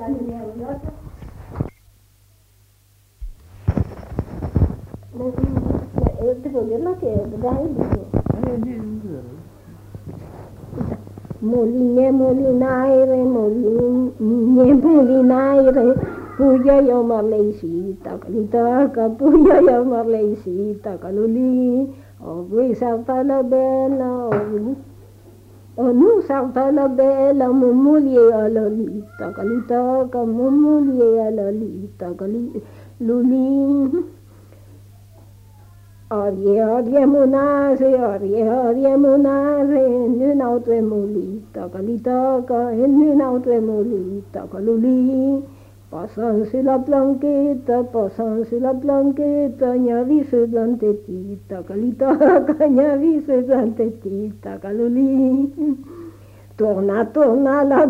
El problema que Moline, molinaire, moline, molinaire, puya yo marleisita, calitaca, puya yo marleisita, caluli, o vi salta la bella, o nu salta la bella, mumulie a lolita, calitaca, mumulie a lolita, caluli. Orie monase, nu nautre molita, calitaca, nu nautre molita, caluli. Pasan sur la blanqueta, ñavi su blantetita, calitaca, ñavi su blantetita, caluli. Torna la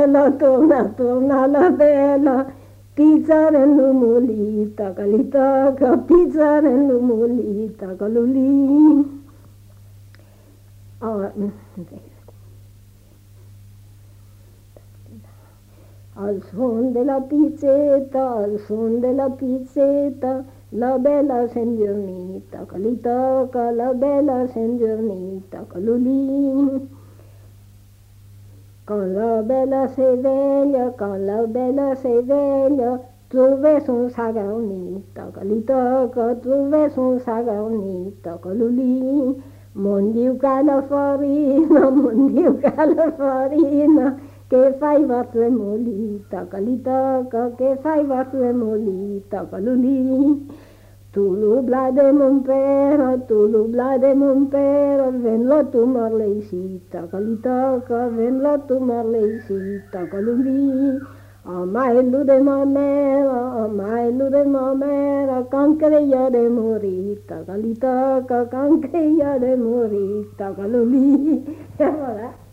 bella, pizza en lumulita, calitaca, pizza en lumulita, caluli. Al son de la pizzetta, la bella sendormita, calitaca, la bella sendormita, caluli. Quand la bella se veglia, trouve son sagarnita, calitaca, trouve son sagarnita, caluli. Mon Dio Calafarina, che fai va tremolita, calitaca, che fai va tremolita, caluli. Tu lubla de mon père, venlo tu marleisita, calitaca, venlo tu marleisita, caluli. Amaelu de mamera, cancreia de morita, calitaca, cancreia de morita, caluli. Voilà.